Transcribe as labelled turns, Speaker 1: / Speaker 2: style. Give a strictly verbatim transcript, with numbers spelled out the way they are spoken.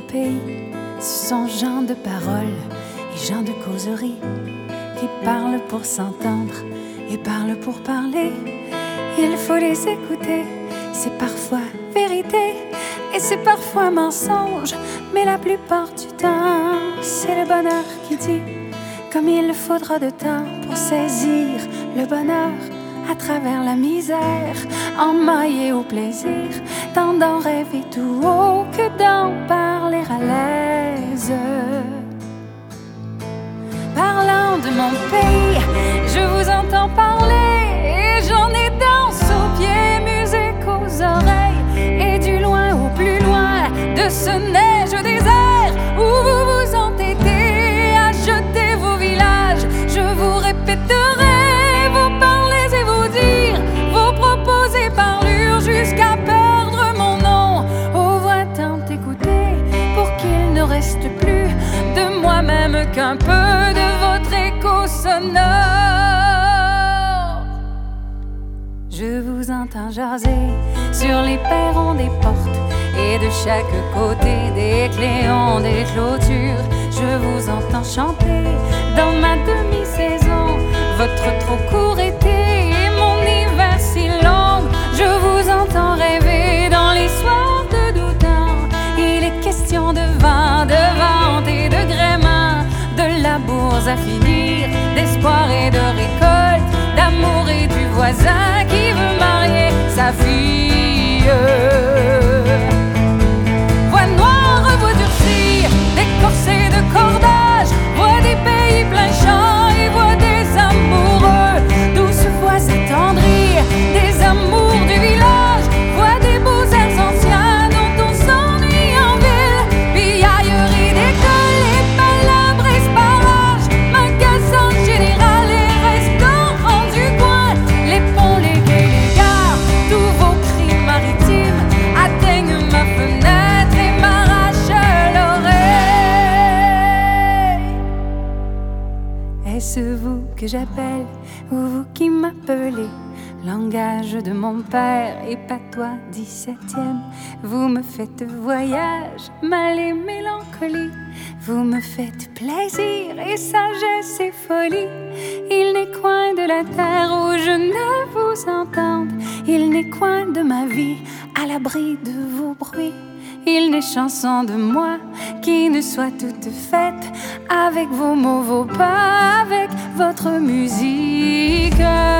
Speaker 1: pays, ce sont gens de parole et gens de causerie qui parlent pour s'entendre et parlent pour parler. Il faut les écouter, c'est parfois vérité et c'est parfois mensonge, mais la plupart du temps, c'est le bonheur qui dit, comme il faudra de temps pour saisir le bonheur à travers la misère, emmaillé au plaisir, tant d'en rêver tout haut que d'en parler à l'aise. Parlant de mon pays, je vous entends parler et j'en ai danse aux pieds, musique aux oreilles, et du loin au plus loin de ce neige désert où vous vous entêtez à jeter vos villages, je vous répéterai vos parlers et vos dires, vos propos et parlures jusqu'à perdre mon nom. Aux voix tant écoutées pour qu'il ne reste plus de moi-même qu'un peu de votre écho sonore. Je vous entends jaser sur les perrons des portes et de chaque côté des cléons, des clôtures. Je vous entends chanter dans ma demi-saison votre trop court été et mon hiver si long. Je vous entends rêver dans les soirs de doux temps. Il est question de vin, de vente et de gréement, de labours à finir, d'espoir et de récolte, d'amour et du voisin qui veut marier sa fille. Voix noire, voix durcie, des corsets de cordage, voix des pays pleins champs et voix des amoureux, douces voix attendries, des amours du village, voix des beaux airs anciens dont on s'ennuie en ville, piaillerie d'école et palabres esparages, magasins général et restaurants du coin, les ponts, les quais, les gares, tous vos cris maritimes atteignent ma fenêtre et m'arrachent l'oreille. Est-ce vous que j'appelle ou vous qui m'appelez? Langage de mon père et patois dix-septième. Vous me faites voyage, mal et mélancolie. Vous me faites plaisir et sagesse et folie. Il n'est coin de la terre où je ne vous entende. Il n'est coin de ma vie à l'abri de vos bruits. Il n'est chanson de moi qui ne soit toute faite avec vos mots, vos pas, avec votre musique.